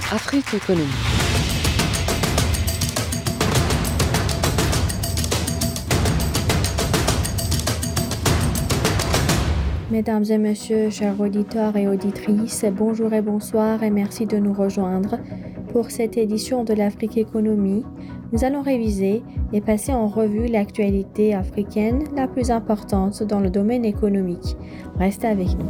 Afrique Économie. Mesdames et messieurs, chers auditeurs et auditrices, bonjour et bonsoir et merci de nous rejoindre pour cette édition de l'Afrique Économie. Nous allons réviser et passer en revue l'actualité africaine la plus importante dans le domaine économique. Restez avec nous.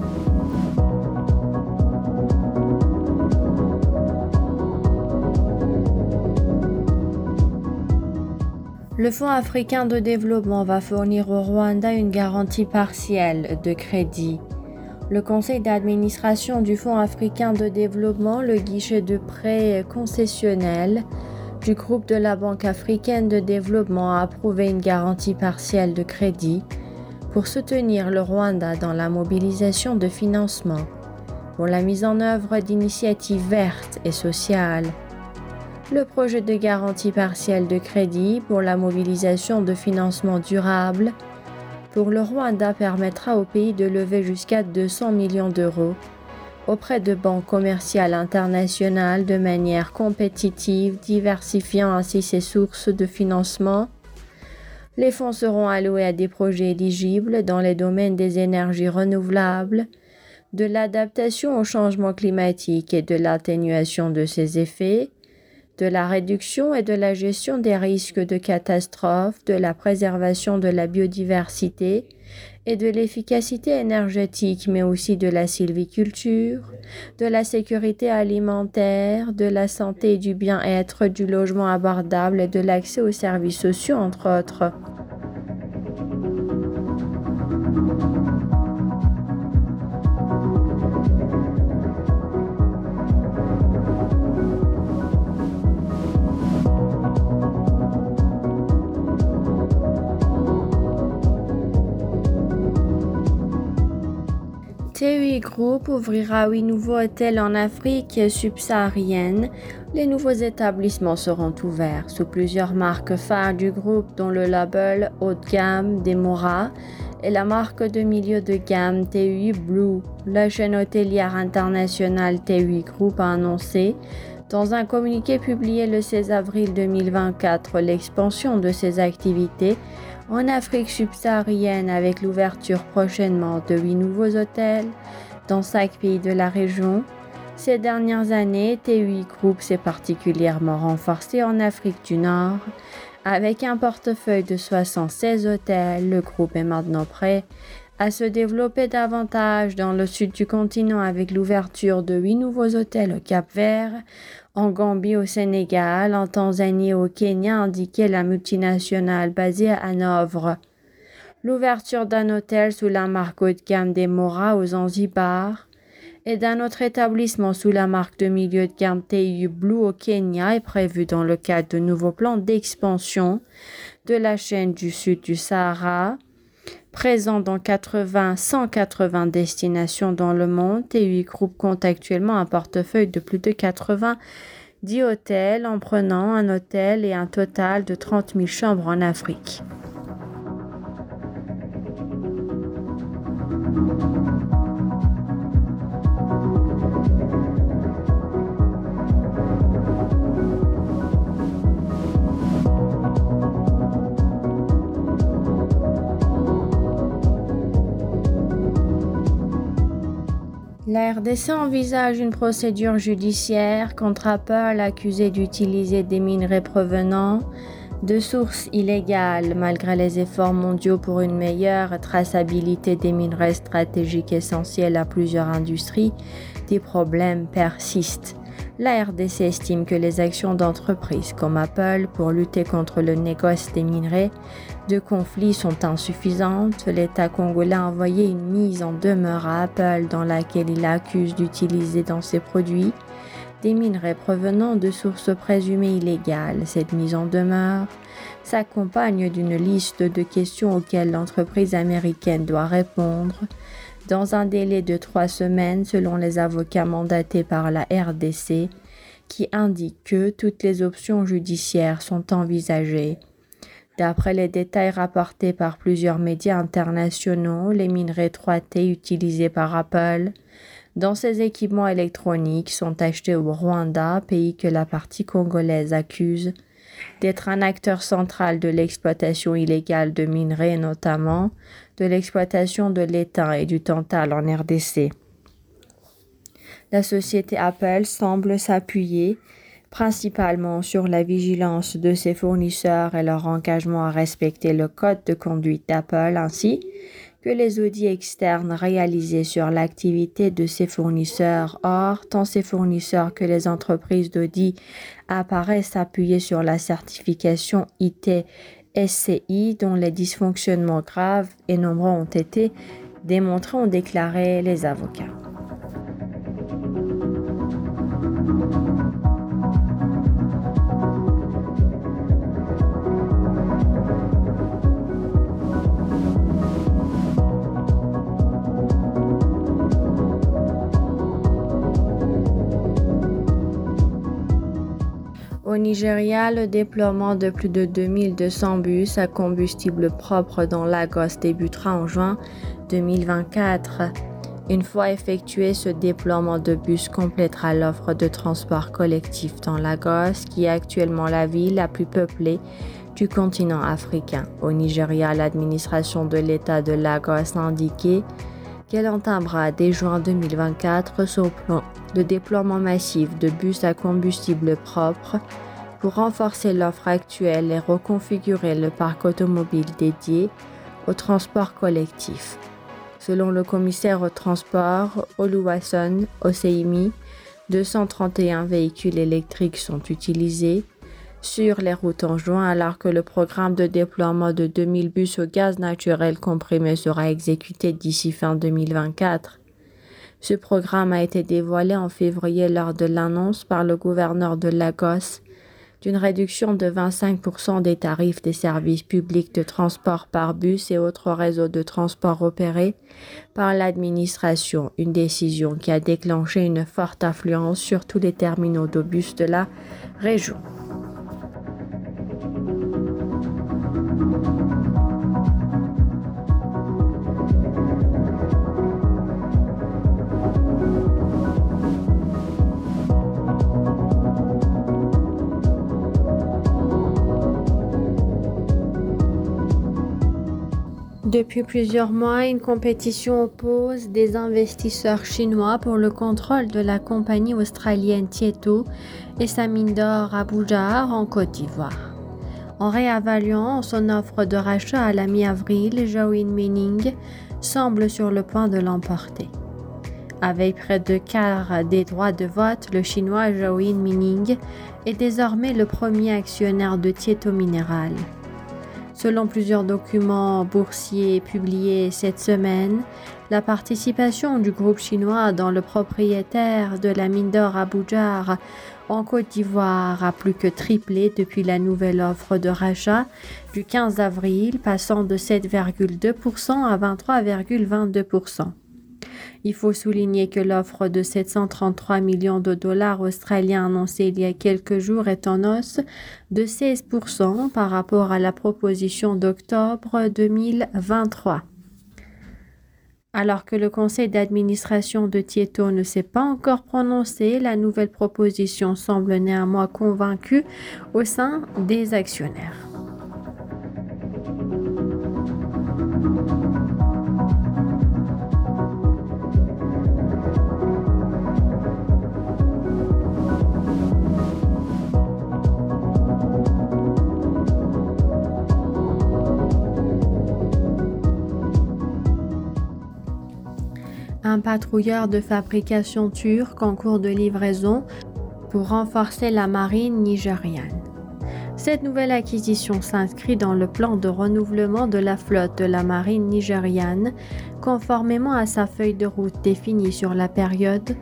Le Fonds africain de développement va fournir au Rwanda une garantie partielle de crédit. Le conseil d'administration du Fonds africain de développement, le guichet de prêt concessionnel du groupe de la Banque africaine de développement, a approuvé une garantie partielle de crédit pour soutenir le Rwanda dans la mobilisation de financement pour la mise en œuvre d'initiatives vertes et sociales. Le projet de garantie partielle de crédit pour la mobilisation de financement durable pour le Rwanda permettra au pays de lever jusqu'à 200 millions d'euros auprès de banques commerciales internationales de manière compétitive, diversifiant ainsi ses sources de financement. Les fonds seront alloués à des projets éligibles dans les domaines des énergies renouvelables, de l'adaptation au changement climatique et de l'atténuation de ses effets, de la réduction et de la gestion des risques de catastrophes, de la préservation de la biodiversité et de l'efficacité énergétique, mais aussi de la sylviculture, de la sécurité alimentaire, de la santé et du bien-être, du logement abordable et de l'accès aux services sociaux, entre autres. TEI Group ouvrira 8 nouveaux hôtels en Afrique subsaharienne. Les nouveaux établissements seront ouverts sous plusieurs marques phares du groupe, dont le label haut de gamme Demora et la marque de milieu de gamme TEI Blue. La chaîne hôtelière internationale TEI Group a annoncé dans un communiqué publié le 16 avril 2024 l'expansion de ses activités en Afrique subsaharienne avec l'ouverture prochainement de 8 nouveaux hôtels dans 5 pays de la région. Ces dernières années, TEI Group s'est particulièrement renforcé en Afrique du Nord. Avec un portefeuille de 76 hôtels, le groupe est maintenant prêt à se développer davantage dans le sud du continent avec l'ouverture de 8 nouveaux hôtels au Cap-Vert, en Gambie, au Sénégal, en Tanzanie et au Kenya, indiquait la multinationale basée à Hanovre. L'ouverture d'un hôtel sous la marque haut de gamme Demora aux Zanzibar et d'un autre établissement sous la marque de milieu de gamme TEI Blue au Kenya est prévue dans le cadre de nouveaux plans d'expansion de la chaîne du sud du Sahara. Présent dans 180 destinations dans le monde, TEI Group compte actuellement un portefeuille de plus de 90 hôtels en prenant un hôtel et un total de 30 000 chambres en Afrique. La RDC envisage une procédure judiciaire contre Apple accusé d'utiliser des minerais provenant de sources illégales. Malgré les efforts mondiaux pour une meilleure traçabilité des minerais stratégiques essentiels à plusieurs industries, des problèmes persistent. La RDC estime que les actions d'entreprises comme Apple pour lutter contre le négoce des minerais de conflit sont insuffisantes. L'État congolais a envoyé une mise en demeure à Apple dans laquelle il accuse d'utiliser dans ses produits des minerais provenant de sources présumées illégales. Cette mise en demeure s'accompagne d'une liste de questions auxquelles l'entreprise américaine doit répondre dans un délai de 3 semaines selon les avocats mandatés par la RDC, qui indiquent que toutes les options judiciaires sont envisagées. D'après les détails rapportés par plusieurs médias internationaux, les minerais 3T utilisés par Apple dont ces équipements électroniques sont achetés au Rwanda, pays que la partie congolaise accuse d'être un acteur central de l'exploitation illégale de minerais, notamment de l'exploitation de l'étain et du tantal en RDC. La société Apple semble s'appuyer principalement sur la vigilance de ses fournisseurs et leur engagement à respecter le code de conduite d'Apple, ainsi que les audits externes réalisés sur l'activité de ses fournisseurs. Or, tant ses fournisseurs que les entreprises d'audit apparaissent s'appuyer sur la certification IT-SCI, dont les dysfonctionnements graves et nombreux ont été démontrés, ont déclaré les avocats. Au Nigeria, le déploiement de plus de 2200 bus à combustible propre dans Lagos débutera en juin 2024. Une fois effectué, ce déploiement de bus complétera l'offre de transport collectif dans Lagos, qui est actuellement la ville la plus peuplée du continent africain. Au Nigeria, l'administration de l'État de Lagos a indiqué qu'elle entamera dès juin 2024 son plan de déploiement massif de bus à combustible propre pour renforcer l'offre actuelle et reconfigurer le parc automobile dédié au transport collectif. Selon le commissaire au transport, Oluwaseun Oseimi, 231 véhicules électriques sont utilisés sur les routes en juin, alors que le programme de déploiement de 2000 bus au gaz naturel comprimé sera exécuté d'ici fin 2024. Ce programme a été dévoilé en février lors de l'annonce par le gouverneur de Lagos d'une réduction de 25% des tarifs des services publics de transport par bus et autres réseaux de transport opérés par l'administration, une décision qui a déclenché une forte affluence sur tous les terminaux de bus de la région. Depuis plusieurs mois, une compétition oppose des investisseurs chinois pour le contrôle de la compagnie australienne Tieto et sa mine d'or à Bujar en Côte d'Ivoire. En réévaluant son offre de rachat à la mi-avril, Zhouyin Mining semble sur le point de l'emporter. Avec près de quart des droits de vote, le chinois Zhouyin Mining est désormais le premier actionnaire de Tieto Mineral. Selon plusieurs documents boursiers publiés cette semaine, la participation du groupe chinois dans le propriétaire de la mine d'or à Bujar en Côte d'Ivoire a plus que triplé depuis la nouvelle offre de rachat du 15 avril, passant de 7,2% à 23,22%. Il faut souligner que l'offre de 733 millions de dollars australiens annoncée il y a quelques jours est en hausse de 16% par rapport à la proposition d'octobre 2023. Alors que le conseil d'administration de Tieto ne s'est pas encore prononcé, la nouvelle proposition semble néanmoins convaincue au sein des actionnaires. Un patrouilleur de fabrication turc en cours de livraison pour renforcer la marine nigériane. Cette nouvelle acquisition s'inscrit dans le plan de renouvellement de la flotte de la marine nigériane, conformément à sa feuille de route définie sur la période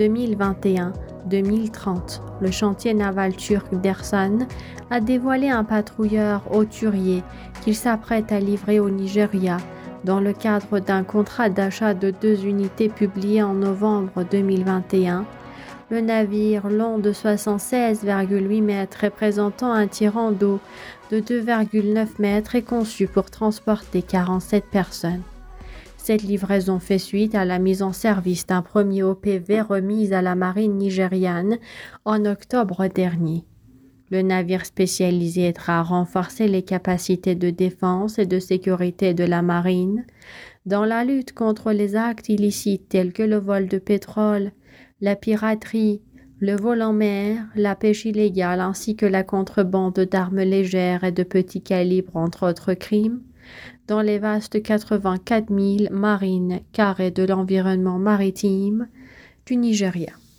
2021-2030. Le chantier naval turc d'Ersan a dévoilé un patrouilleur hauturier qu'il s'apprête à livrer au Nigeria, dans le cadre d'un contrat d'achat de 2 unités publié en novembre 2021. Le navire long de 76,8 mètres et présentant un tirant d'eau de 2,9 mètres est conçu pour transporter 47 personnes. Cette livraison fait suite à la mise en service d'un premier OPV remis à la marine nigériane en octobre dernier. Le navire spécialisé aidera à renforcer les capacités de défense et de sécurité de la marine dans la lutte contre les actes illicites tels que le vol de pétrole, la piraterie, le vol en mer, la pêche illégale ainsi que la contrebande d'armes légères et de petit calibre entre autres crimes, dans les vastes 84 000 marines carrés de l'environnement maritime du Nigeria.